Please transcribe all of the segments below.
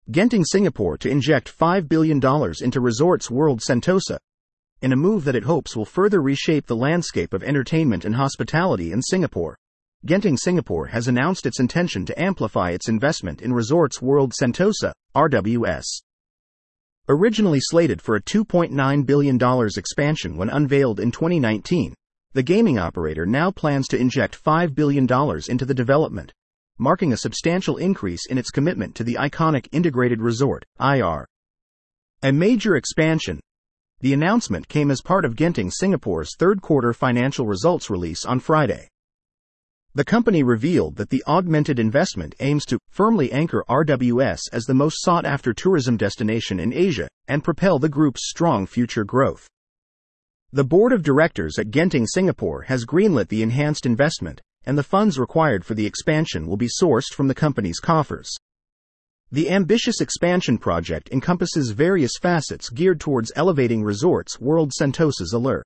Genting Singapore to inject $5 billion into Resorts World Sentosa, in a move that it hopes will further reshape the landscape of entertainment and hospitality in Singapore. Genting Singapore has announced its intention to amplify its investment in Resorts World Sentosa, RWS. Originally slated for a $2.9 billion expansion when unveiled in 2019, the gaming operator now plans to inject $5 billion into the development, marking a substantial increase in its commitment to the iconic Integrated Resort, IR. A major expansion. The announcement came as part of Genting Singapore's third-quarter financial results release on Friday. The company revealed that the augmented investment aims to firmly anchor RWS as the most sought-after tourism destination in Asia and propel the group's strong future growth. The board of directors at Genting Singapore has greenlit the enhanced investment, and the funds required for the expansion will be sourced from the company's coffers. The ambitious expansion project encompasses various facets geared towards elevating Resorts World Sentosa's allure.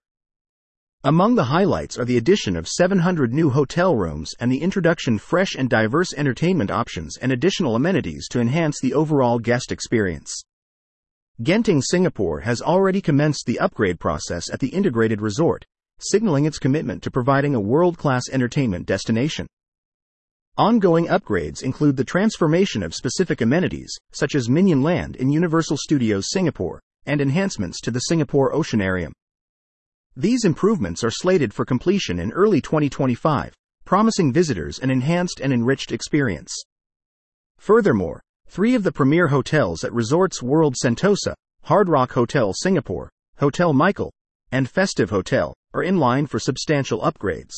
Among the highlights are the addition of 700 new hotel rooms and the introduction of fresh and diverse entertainment options and additional amenities to enhance the overall guest experience. Genting Singapore has already commenced the upgrade process at the integrated resort, signaling its commitment to providing a world-class entertainment destination. Ongoing upgrades include the transformation of specific amenities, such as Minion Land in Universal Studios Singapore, and enhancements to the Singapore Oceanarium. These improvements are slated for completion in early 2025, promising visitors an enhanced and enriched experience. Furthermore, 3 of the premier hotels at Resorts World Sentosa, Hard Rock Hotel Singapore, Hotel Michael, and Festive Hotel, are in line for substantial upgrades.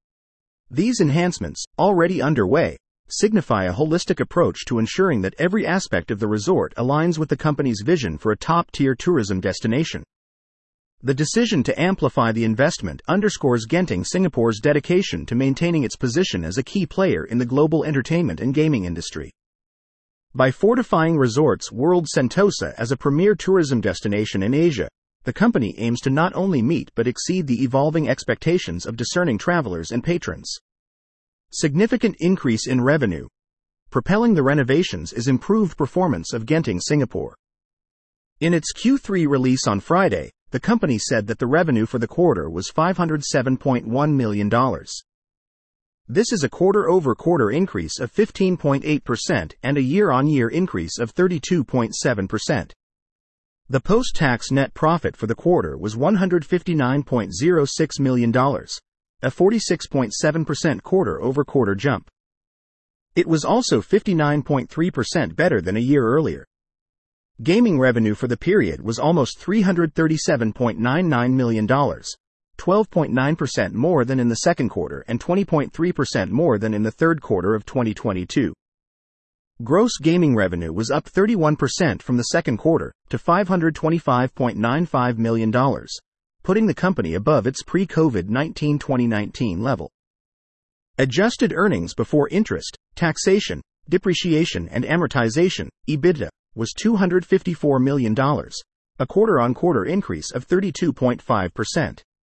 These enhancements, already underway, signify a holistic approach to ensuring that every aspect of the resort aligns with the company's vision for a top-tier tourism destination. The decision to amplify the investment underscores Genting Singapore's dedication to maintaining its position as a key player in the global entertainment and gaming industry. By fortifying Resorts World Sentosa as a premier tourism destination in Asia, the company aims to not only meet but exceed the evolving expectations of discerning travelers and patrons. Significant increase in revenue. Propelling the renovations is improved performance of Genting Singapore. In its Q3 release on Friday, the company said that the revenue for the quarter was $507.1 million. This is a quarter-over-quarter increase of 15.8% and a year-on-year increase of 32.7%. The post-tax net profit for the quarter was $159.06 million, a 46.7% quarter-over-quarter jump. It was also 59.3% better than a year earlier. Gaming revenue for the period was almost $337.99 million, 12.9% more than in the second quarter and 20.3% more than in the third quarter of 2022. Gross gaming revenue was up 31% from the second quarter to $525.95 million, putting the company above its pre-COVID-19 2019 level. Adjusted earnings before interest, taxation, depreciation and amortization, EBITDA, was $254 million, a quarter-on-quarter increase of 32.5%.